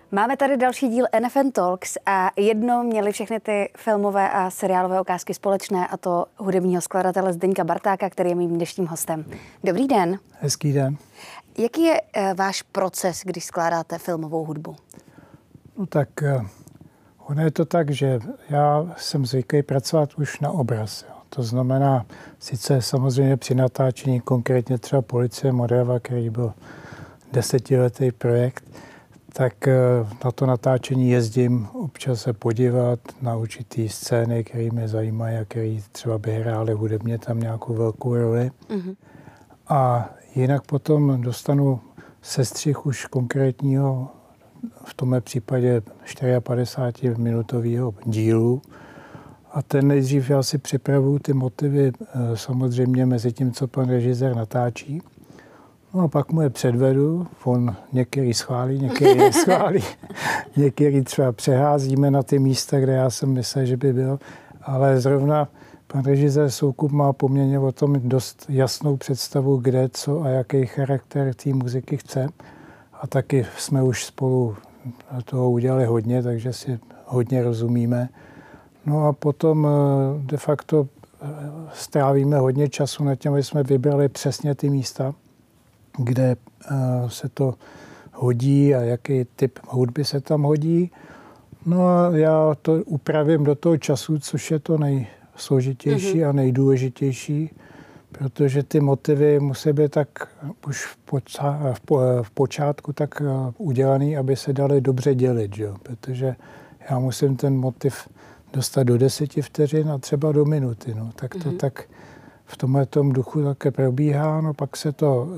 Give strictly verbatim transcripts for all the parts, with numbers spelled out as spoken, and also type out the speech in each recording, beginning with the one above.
Máme tady další díl N F N Talks a jedno měly všechny ty filmové a seriálové ukázky společné, a to hudebního skladatele Zdeňka Bartáka, který je mým dnešním hostem. Dobrý den. Hezký den. Jaký je e, váš proces, když skládáte filmovou hudbu? No tak ono je to tak, že já jsem zvyklý pracovat už na obraz. Jo. To znamená, sice samozřejmě při natáčení, konkrétně třeba Policie Modrava, který byl desetiletý projekt, tak na to natáčení jezdím občas se podívat na určitý scény, které mě zajímají a které třeba by hrály hudebně tam nějakou velkou roli. Mm-hmm. A jinak potom dostanu sestřih už konkrétního, v tomhle případě čtyřiapadesáti-minutového dílu. A ten nejdřív já si připravuju ty motivy samozřejmě mezi tím, co pan režisér natáčí. No a pak mu je předvedu, on některý schválí, některý neschválí, některý třeba přeházíme na ty místa, kde já jsem myslel, že by byl, ale zrovna pan režisér Soukup má poměrně o tom dost jasnou představu, kde, co a jaký charakter té muziky chce. A taky jsme už spolu toho udělali hodně, takže si hodně rozumíme. No a potom de facto strávíme hodně času na tím, aby jsme vybrali přesně ty místa, kde se to hodí a jaký typ hudby se tam hodí. No a já to upravím do toho času, což je to nejsložitější mm-hmm. a nejdůležitější, protože ty motivy musí být tak už v, poča- v, po- v počátku tak udělaný, aby se daly dobře dělit, jo? Protože já musím ten motiv dostat do deseti vteřin a třeba do minuty. No. Tak to mm-hmm. tak v tomhletom duchu také probíhá, no pak se to uh,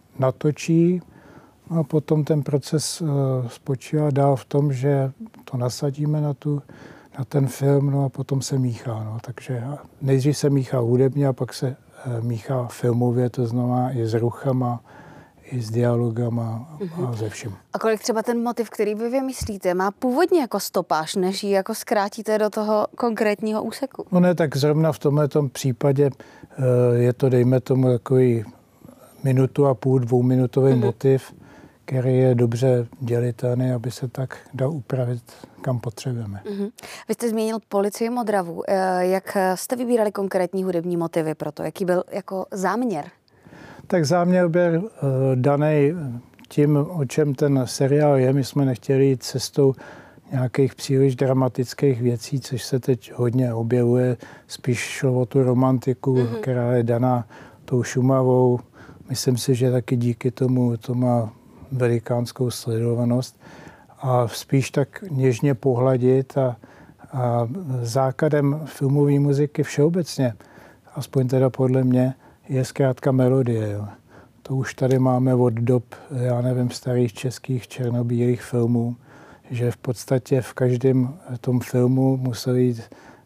natočí no a potom ten proces uh, spočívá dál v tom, že to nasadíme na, tu, na ten film, no a potom se míchá. No. Takže nejdřív se míchá hudebně a pak se uh, míchá filmově, to znamená i s ruchama, i s dialogama mm-hmm. a ze vším. A kolik třeba ten motiv, který vy vymyslíte, má původně jako stopáž, než ji jako zkrátíte do toho konkrétního úseku? No ne, tak zrovna v tomhletom případě je to, dejme tomu, takový minutu a půl, dvouminutový mm-hmm. motiv, který je dobře dělitelný, aby se tak dal upravit, kam potřebujeme. Mm-hmm. Vy jste zmínil Policii Modravu. Jak jste vybírali konkrétní hudební motivy pro to? Jaký byl jako záměr? Tak záměr byl uh, daný tím, o čem ten seriál je. My jsme nechtěli jít cestou nějakých příliš dramatických věcí, což se teď hodně objevuje. Spíš šlo o tu romantiku, mm-hmm. která je daná tou Šumavou. Myslím si, že taky díky tomu to má velikánskou sledovanost. A spíš tak něžně pohladit a, a základem filmové muziky všeobecně, aspoň teda podle mě, je zkrátka melodie. Jo. To už tady máme od dob, já nevím, starých českých černobílých filmů, že v podstatě v každém tom filmu musel jít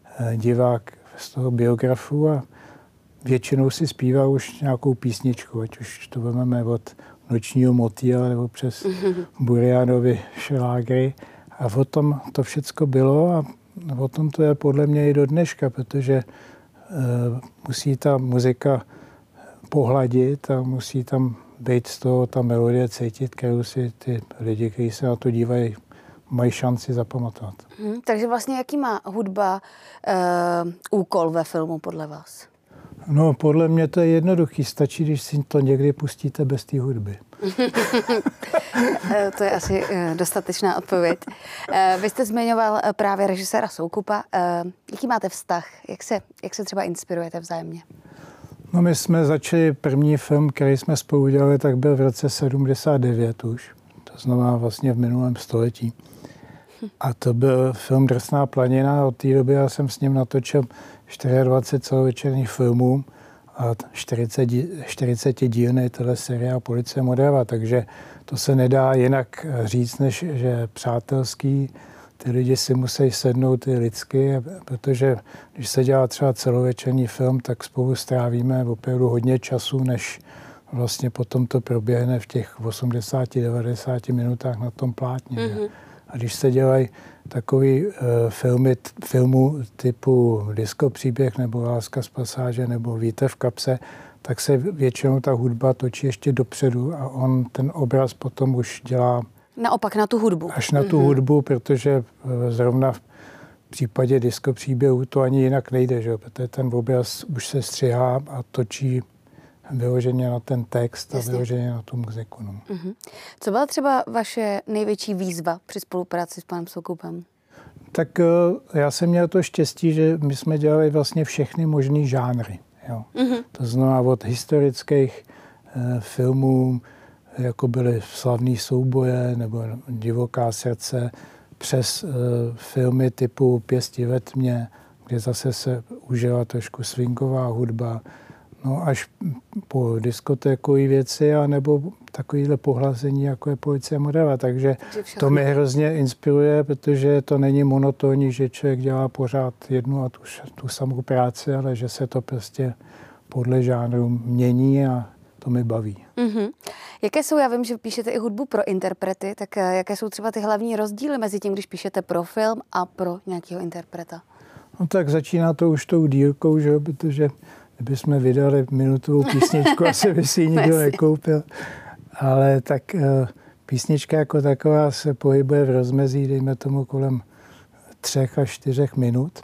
divák z toho biografu a většinou si zpívá už nějakou písničku, ať už to vezmeme od Nočního motýla nebo přes Burianovi šlágry. A o tom to všecko bylo a o tom to je podle mě i do dneška, protože uh, musí ta muzika pohladit a musí tam být z toho ta melodie cítit, kterou si ty lidi, kteří se na to dívají, mají šanci zapamatovat. Hmm, takže vlastně jaký má hudba uh, úkol ve filmu podle vás? No, podle mě to je jednoduchý. Stačí, když si to někdy pustíte bez té hudby. To je asi dostatečná odpověď. Vy jste zmiňoval právě režiséra Soukupa. Jaký máte vztah? Jak se, jak se třeba inspirujete vzájemně? No, my jsme začali první film, který jsme spolu udělali, tak byl v roce sedmdesát devět už. To znamená vlastně v minulém století. A to byl film Drsná planina. Od té doby já jsem s ním natočil dvacet čtyři celovečerních filmů a čtyřicet dílný teleseriál Policie Modrava. Takže to se nedá jinak říct, než že přátelský. Ty lidi si musí sednout i lidsky, protože když se dělá třeba celovečerní film, tak spolu strávíme opravdu hodně času, než vlastně potom to proběhne v těch osmdesáti devadesáti minutách na tom plátně. Mm-hmm. A když se dělají takový uh, filmy, filmu typu Disco příběh nebo Láska z pasáže nebo Vítr v kapse, tak se většinou ta hudba točí ještě dopředu a on ten obraz potom už dělá Naopak na tu hudbu. Až na tu mm-hmm. hudbu, protože zrovna v případě disco příběhu to ani jinak nejde, že? Protože ten obraz už se střihá a točí vyloženě na ten text. Jasně. A vyloženě na tu muziku. No. Mm-hmm. Co byla třeba vaše největší výzva při spolupráci s panem Sokoupem? Tak já jsem měl to štěstí, že my jsme dělali vlastně všechny možný žánry. Jo. Mm-hmm. To znamená od historických eh, filmů, jako byly Slavný souboje nebo Divoká srdce, přes eh, filmy typu Pěsti ve tmě, kde zase se užila trošku swingová hudba, no až po diskotékové věci, anebo takovýhle pohlazení, jako je Policie Modela. Takže to mě hrozně inspiruje, protože to není monotónní, že člověk dělá pořád jednu a tu, tu samou práci, ale že se to prostě podle žánru mění a to mi baví. Mm-hmm. Jaké jsou, já vím, že píšete i hudbu pro interprety, tak jaké jsou třeba ty hlavní rozdíly mezi tím, když píšete pro film a pro nějakého interpreta? No tak začíná to už tou dílkou, že? Protože kdybychom vydali minutovou písničku, asi by si ji nikdo nekoupil. Ale tak písnička jako taková se pohybuje v rozmezí, dejme tomu kolem třech až čtyřech minut.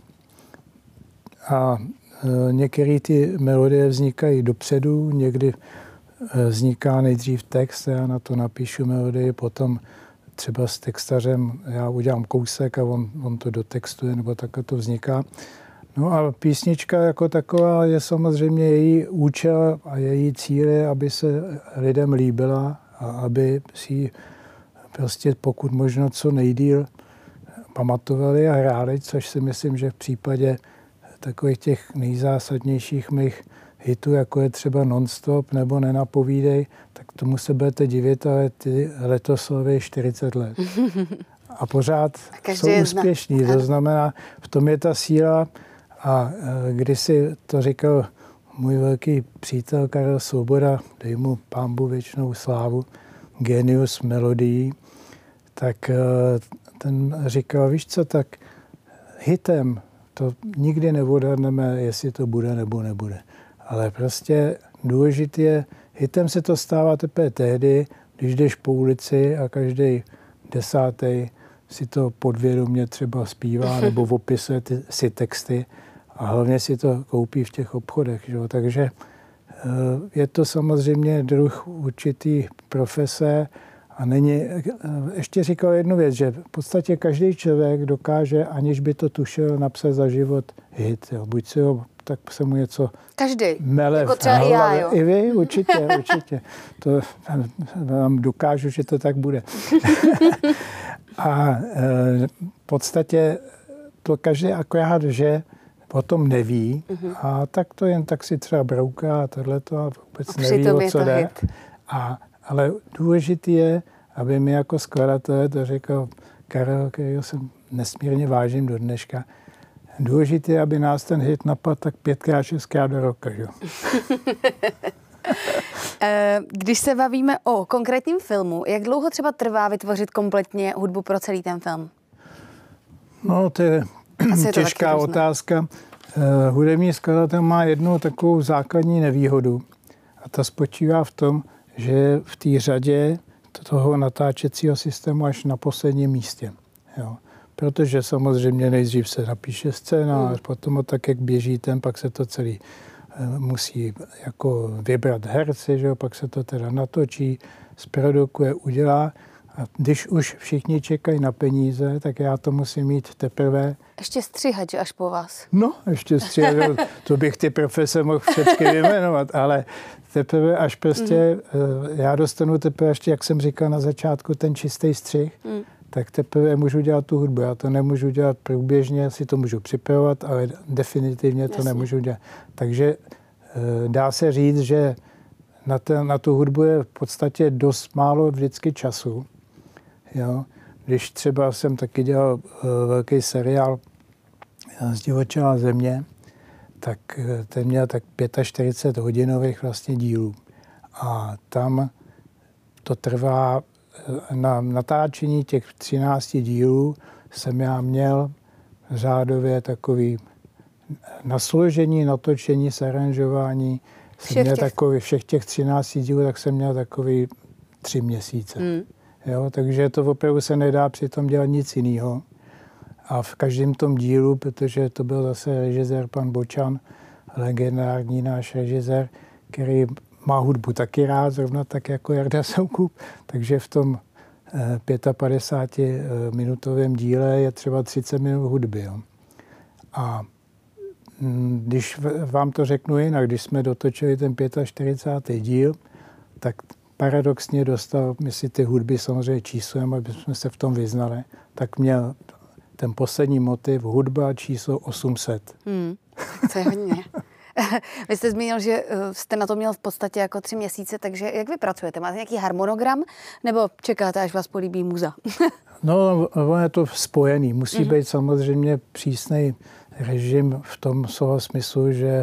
A některé ty melodie vznikají dopředu, někdy vzniká nejdřív text, já na to napíšu melodii, potom třeba s textařem já udělám kousek a on, on to dotextuje, nebo takhle to vzniká. No a písnička jako taková je samozřejmě její účel a její cíl je, aby se lidem líbila a aby si ji prostě pokud možno co nejdýl pamatovali a hráli, což si myslím, že v případě takových těch nejzásadnějších mých hitů, jako je třeba Non-stop nebo Nenapovídej, tak tomu se budete divit, ale ty letos slaví čtyřicet let. A pořád a jsou úspěšní. To znamená, v tom je ta síla. A když si to říkal můj velký přítel Karel Svoboda, dej mu pánbu věčnou slávu, genius melodií, tak ten říkal, víš co, tak hitem to nikdy neodhadneme, jestli to bude nebo nebude. Ale prostě důležité je, hitem se to stává teprve tehdy, když jdeš po ulici a každý desátý si to podvědomě třeba zpívá nebo opisuje ty, si texty a hlavně si to koupí v těch obchodech. Že? Takže je to samozřejmě druh určitý profese a není, ještě říkal jednu věc, že v podstatě každý člověk dokáže, aniž by to tušil, napsat za život hit. Jo. Buď si ho, tak se mu něco každý, mele jako třeba i já, jo. I vy, určitě, určitě. To vám dokážu, že to tak bude. A v podstatě to každý akorát, že o tom neví mm-hmm. a tak to jen tak si třeba brouká a tohleto a vůbec a neví, o co jde. A, ale důležitý je, aby mi jako skladatelé to řekl Karel, kterého jsem nesmírně vážím do dneška, důležitý je, aby nás ten hit napadl tak pětkrát, šestkrát do roka. Jo? Když se bavíme o konkrétním filmu, jak dlouho třeba trvá vytvořit kompletně hudbu pro celý ten film? No, to je Asi těžká to otázka. Uh, hudební skladatel má jednu takovou základní nevýhodu a ta spočívá v tom, že je v té řadě toho natáčecího systému až na posledním místě. Jo. Protože samozřejmě nejdřív se napíše scéna, mm. potom tak, jak běží ten, pak se to celý uh, musí jako vybrat herci, že jo, pak se to teda natočí, zprodukuje, udělá. A když už všichni čekají na peníze, tak já to musím mít teprve. Ještě stříhat, že až po vás? No, ještě stříhat, to bych ty profese mohl všechny vyjmenovat, ale teprve až prostě, mm. já dostanu teprve ještě, jak jsem říkal na začátku, ten čistý střih, mm. tak teprve můžu dělat tu hudbu. Já to nemůžu dělat průběžně, si to můžu připravovat, ale definitivně to Jasně. nemůžu dělat. Takže dá se říct, že na, ten, na tu hudbu je v podstatě dost málo vždycky času. Jo. Když třeba jsem taky dělal uh, velký seriál Zdivočelá země, tak ten měl tak čtyřicet pět hodinových vlastně dílů. A tam to trvá, na natáčení těch třinácti dílů jsem já měl řádově takový nasložení, natočení, saranžování. Jsem měl těch... takový, všech těch třinácti dílů, tak jsem měl takový tři měsíce. Mm. Jo, takže to opravdu se nedá přitom dělat nic jiného. A v každém tom dílu, protože to byl zase režisér pan Bočan, legendární náš režisér, který má hudbu taky rád, zrovna tak jako Jarda Soukup, takže v tom pětapadesáti-minutovém díle je třeba třicet minut hudby. Jo. A když vám to řeknu jinak, když jsme dotočili ten čtyřicátý pátý díl, tak paradoxně dostal, my si ty hudby samozřejmě číslujeme, aby jsme se v tom vyznali, tak měl ten poslední motiv hudba číslo osm set. Hmm, to je hodně. Vy jste zmínil, že jste na to měl v podstatě jako tři měsíce, takže jak vy pracujete? Máte nějaký harmonogram nebo čekáte, až vás políbí muza? No, ono je to spojený. Musí mm-hmm. být samozřejmě přísný režim v tom slova smyslu, že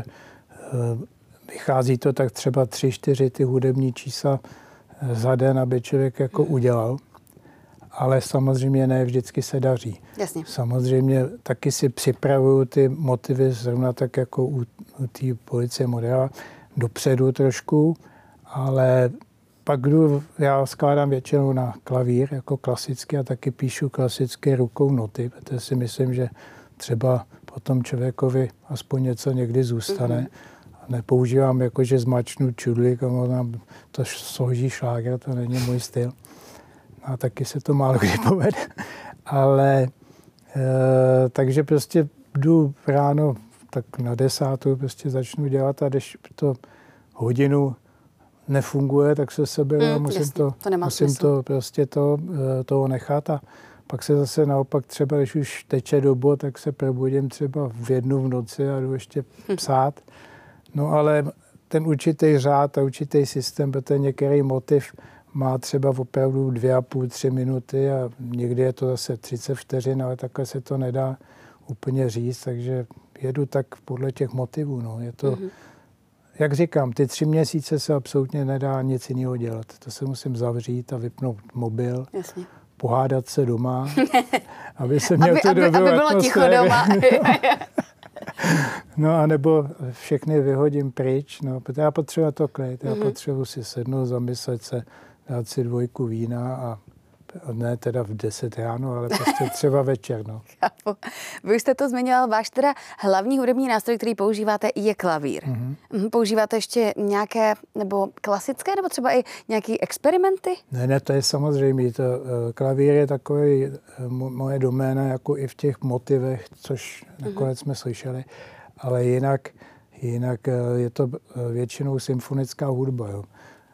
vychází to tak třeba tři, čtyři ty hudební čísla za den, aby člověk jako mm-hmm. udělal. Ale samozřejmě ne vždycky se daří. Jasně. Samozřejmě taky si připravuju ty motivy zrovna tak jako u, u té Policie Modela dopředu trošku, ale pak jdu, já skládám většinou na klavír jako klasicky a taky píšu klasicky rukou noty, protože si myslím, že třeba potom člověkovi aspoň něco někdy zůstane. Mm-hmm. A nepoužívám jako, že zmačnu čudlík a možná to složí šláger, to není můj styl. A taky se to málo kdy povede. Ale e, takže prostě jdu ráno tak na desátou prostě začnu dělat a když to hodinu nefunguje, tak se seberu a mm, musím, jasně, to, to, musím to prostě to, toho nechat a pak se zase naopak třeba, když už teče dobu, tak se probudím třeba v jednu v noci a jdu ještě psát. No ale ten určitý řád a určitý systém, protože některý motiv má třeba opravdu dvě a půl, tři minuty a někdy je to zase třicet vteřin, ale takhle se to nedá úplně říct, takže jedu tak podle těch motivů. No. Je to, mm-hmm. jak říkám, ty tři měsíce se absolutně nedá nic jiného dělat. To se musím zavřít a vypnout mobil, jasně. pohádat se doma, aby se měl aby, tu dobrou aby, aby bylo ticho doma. No a nebo všechny vyhodím pryč, no, protože já potřebuji to klid, já mm-hmm. potřebuji si sednout, zamyslet se, dát si dvojku vína a ne teda v deset ráno, ale prostě třeba večer. No. Chápu. Vy jste to zmiňoval, váš teda hlavní hudební nástroj, který používáte, je klavír. Mm-hmm. Používáte ještě nějaké, nebo klasické, nebo třeba i nějaké experimenty? Ne, ne, to je samozřejmě. To, klavír je takový moje doména, jako i v těch motivech, což nakonec mm-hmm. jsme slyšeli, ale jinak, jinak je to většinou symfonická hudba, jo.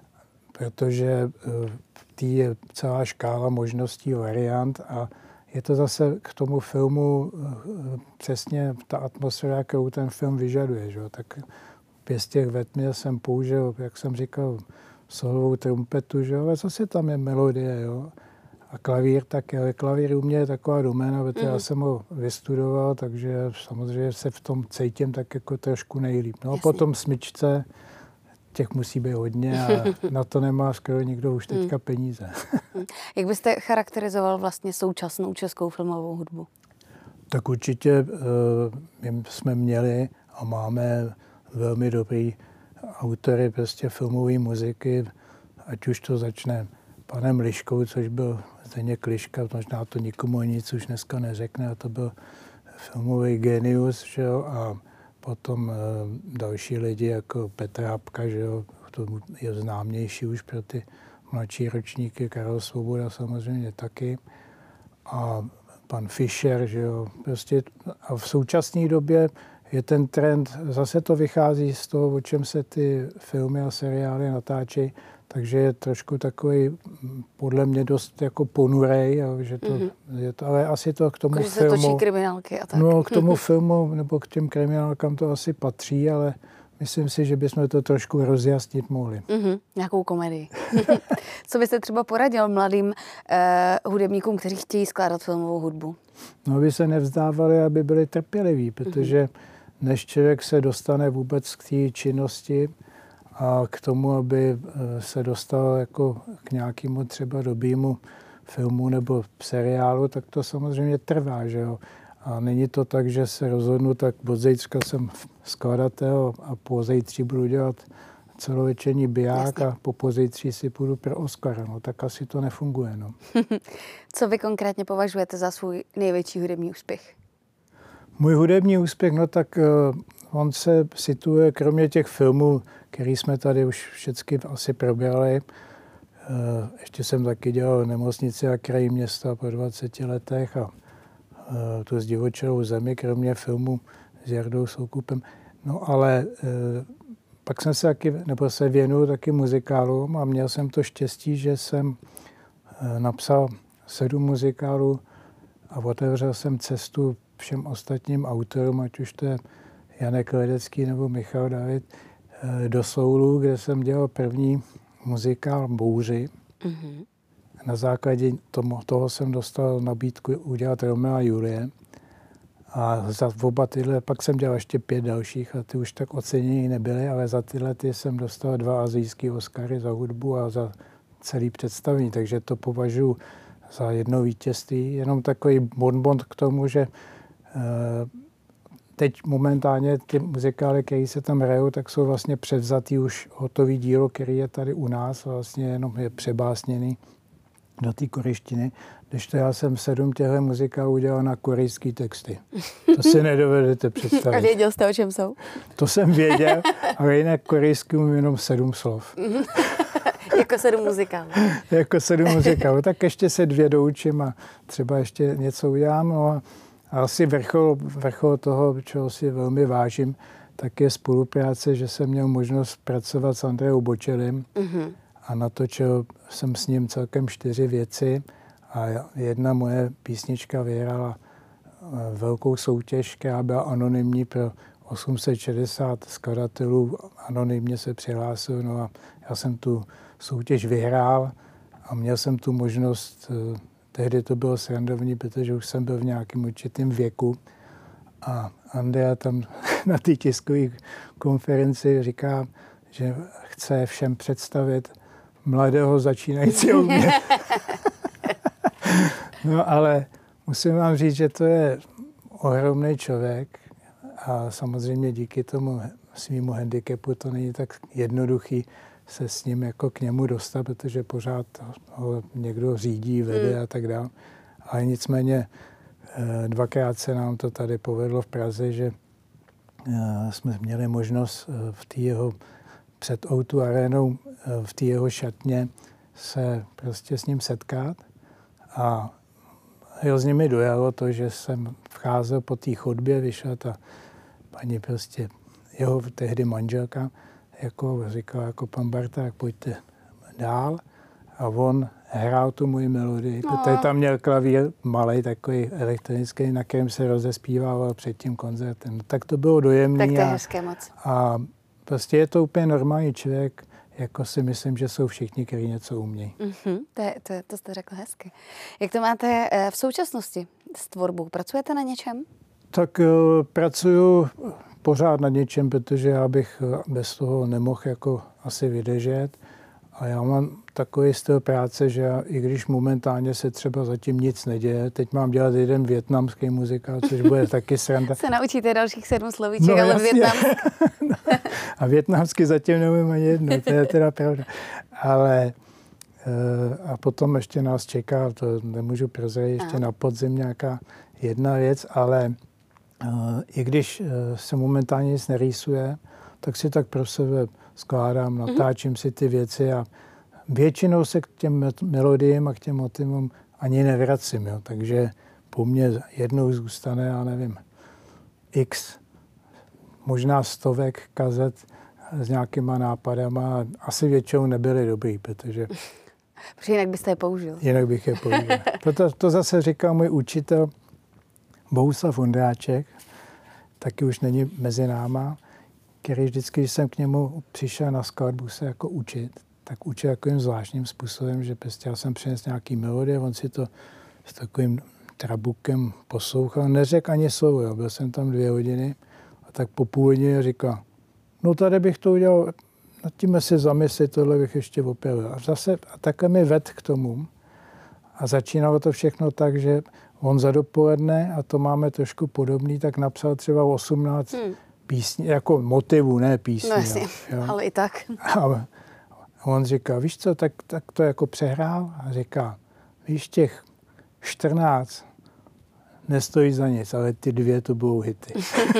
Protože v té je celá škála možností, variant a je to zase k tomu filmu přesně ta atmosféra, kterou ten film vyžaduje. Že? Tak pěst těch ve tmě jsem použil, jak jsem říkal, solovou trumpetu, že? Ale zase tam je melodie. Jo? A klavír taky, ale klavír u mě je taková doména, protože mm. já jsem ho vystudoval, takže samozřejmě se v tom cítím tak jako trošku nejlíp. No a potom smyčce, těch musí být hodně a na to nemá skoro nikdo už teďka peníze. Jak byste charakterizoval vlastně současnou českou filmovou hudbu? Tak určitě my jsme měli a máme velmi dobrý autory prostě filmové muziky, ať už to začne panem Liškou, což byl Zdeněk Liška, možná to nikomu nic už dneska neřekne, a to byl filmový genius, že jo, a potom e, další lidi jako Petr Hapka, že jo, to je známější už pro ty mladší ročníky, Karel Svoboda samozřejmě taky. A pan Fischer, že jo, prostě a v současné době je ten trend, zase to vychází z toho, o čem se ty filmy a seriály natáčí, takže je trošku takový, podle mě dost jako ponurej, že to, mm-hmm. je to, ale asi to k tomu Když filmu... se točí kriminálky a tak. No, k tomu filmu, nebo k těm kriminálkám to asi patří, ale myslím si, že bychom to trošku rozjasnit mohli. Mm-hmm. Nějakou komedii. Co byste třeba poradil mladým uh, hudebníkům, kteří chtějí skládat filmovou hudbu? No, aby se nevzdávali, aby byli trpěliví, protože mm-hmm. než člověk se dostane vůbec k té činnosti, a k tomu, aby se dostal jako k nějakému třeba dobrému filmu nebo seriálu, tak to samozřejmě trvá, že jo. A není to tak, že se rozhodnu, tak od zítřka jsem skladatel a po zítří budu dělat celovečerní biják Jasně. a po pozítří si půjdu pro Oscara. No tak asi to nefunguje. No. Co vy konkrétně považujete za svůj největší hudební úspěch? Můj hudební úspěch, no tak uh, on se situuje, kromě těch filmů, který jsme tady už všechny asi probrali. Uh, ještě jsem taky dělal Nemocnici a kraji města po dvaceti letech a uh, tu Zdivočelou zemi, kromě filmu s Jardou Soukupem. No ale uh, pak jsem se taky, nebo se věnuju taky muzikálům a měl jsem to štěstí, že jsem uh, napsal sedm muzikálů a otevřel jsem cestu všem ostatním autorům, ať už to je Janek Ledecký nebo Michal David, do Soulu, kde jsem dělal první muzikál Bouři. Mm-hmm. Na základě tomu, toho jsem dostal nabídku udělat Romea a Julie. A za oba tyhle, pak jsem dělal ještě pět dalších a ty už tak ocenění nebyly, ale za tyhle ty jsem dostal dva asijské Oscary za hudbu a za celý představení, takže to považuji za jedno vítězství. Jenom takový bonbon k tomu, že teď momentálně ty muzikály, které se tam hrajou, tak jsou vlastně převzatý už hotový dílo, který je tady u nás, vlastně jenom je přebásněný do té korejštiny. Když to já jsem sedm těchto muzikálů udělal na korejský texty. To si nedovedete představit. A věděl jste, o čem jsou? To jsem věděl, ale jinak korejský mám jenom sedm slov. Jako sedm muzikálů. Jako sedm muzikálů. Tak ještě se dvě doučím a třeba ještě něco udělám. No a asi vrchol, vrchol toho, čeho si velmi vážím, tak je spolupráce, že jsem měl možnost pracovat s Andreou Bocellim mm-hmm. a natočil jsem s ním celkem čtyři věci a jedna moje písnička vyhrála velkou soutěž, která byla anonymní pro osm set šedesát skladatelů. Anonymně se přihlásil, no a já jsem tu soutěž vyhrál a měl jsem tu možnost. Tehdy to bylo srandovní, protože už jsem byl v nějakém určitém věku a Andrea tam na té tiskové konferenci říká, že chce všem představit mladého začínajícího mě. No ale musím vám říct, že to je ohromný člověk a samozřejmě díky tomu svýmu handicapu to není tak jednoduchý se s ním jako k němu dostat, protože pořád ho někdo řídí, vede a tak dále. Ale nicméně dvakrát se nám to tady povedlo v Praze, že jsme měli možnost v té jeho před ó dva arénou, v té jeho šatně se prostě s ním setkat a hrozně mi dojalo to, že jsem vcházel po té chodbě, vyšla ta paní prostě, jeho tehdy manželka, jako říkal, jako pan Barták, pojďte dál. A on hrál tu moji melodii, no. Protože tam měl klavír malej, takový elektronický, na kterém se rozespívával před tím koncertem. Tak to bylo dojemné. Tak to je hezké moc. A prostě je to úplně normální člověk, jako si myslím, že jsou všichni, kteří něco umějí. Mm-hmm. To, je, to, to jste řekl hezky. Jak to máte v současnosti s tvorbou? Pracujete na něčem? Tak uh, pracuju pořád na něčem, protože já bych bez toho nemohl jako asi vydržet. A já mám takový styl práce, že já, i když momentálně se třeba zatím nic neděje, teď mám dělat jeden vietnamský muzikál, což bude taky sranda. Se naučíte dalších sedm slovíček, no, ale vietnamský. no, a vietnamsky zatím nevím ani jedno, to je teda pravda. Ale a potom ještě nás čeká, to nemůžu prozradit, ještě na podzim nějaká jedna věc, ale i když se momentálně nic nerýsuje, tak si tak pro sebe skládám, natáčím si ty věci a většinou se k těm melodiím a k těm motivům ani nevracím. Jo. Takže po mně jednou zůstane, já nevím, x, možná stovek kazet s nějakýma nápadama. Asi většinou nebyly dobrý, protože... Protože jinak byste je použil. Jinak bych je použil. Proto to zase říkal můj učitel Bohuslav Ondráček, taky už není mezi náma, který vždycky, když jsem k němu přišel na skladbu se jako učit, tak učil takovým zvláštním způsobem, že prostě já jsem přinesl nějaký melodie, on si to s takovým trabukem poslouchal, neřekl ani slovo, jo. Byl jsem tam dvě hodiny a tak po půl hodině říkal, no tady bych to udělal, nad tím si zamyslit, tohle bych ještě opěvil. A zase a takhle mi ved k tomu a začínalo to všechno tak, že on za dopoledne, a to máme trošku podobný, tak napsal třeba osmnáct hmm. písně, jako motivu, ne písně. No jasně, jo. ale i tak. A on říká, víš co, tak, tak to jako přehrál a říká, víš, těch čtrnáct nestojí za nic, ale ty dvě to budou hity.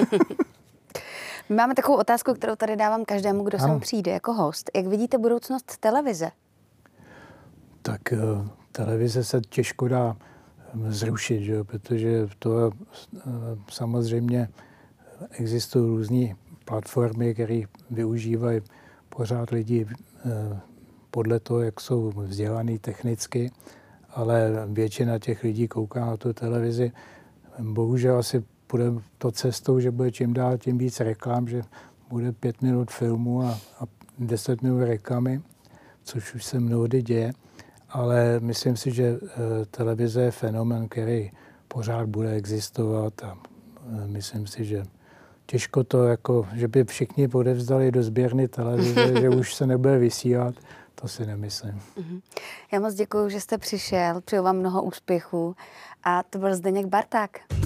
My máme takovou otázku, kterou tady dávám každému, kdo sem přijde jako host. Jak vidíte budoucnost televize? Tak uh, televize se těžko dá zrušit, že? Protože to uh, samozřejmě existují různé platformy, které využívají pořád lidi uh, podle toho, jak jsou vzdělaný technicky, ale většina těch lidí kouká na tu televizi. Bohužel asi bude to cestou, že bude čím dál tím víc reklam, že bude pět minut filmu a, a deset minut reklamy, což už se mnohdy děje. Ale myslím si, že televize je fenomén, který pořád bude existovat a myslím si, že těžko to, jako, že by všichni odevzdali do sběrny televize, že už se nebude vysílat, to si nemyslím. Já moc děkuji, že jste přišel, přeju vám mnoho úspěchů a to byl Zdeněk Barták.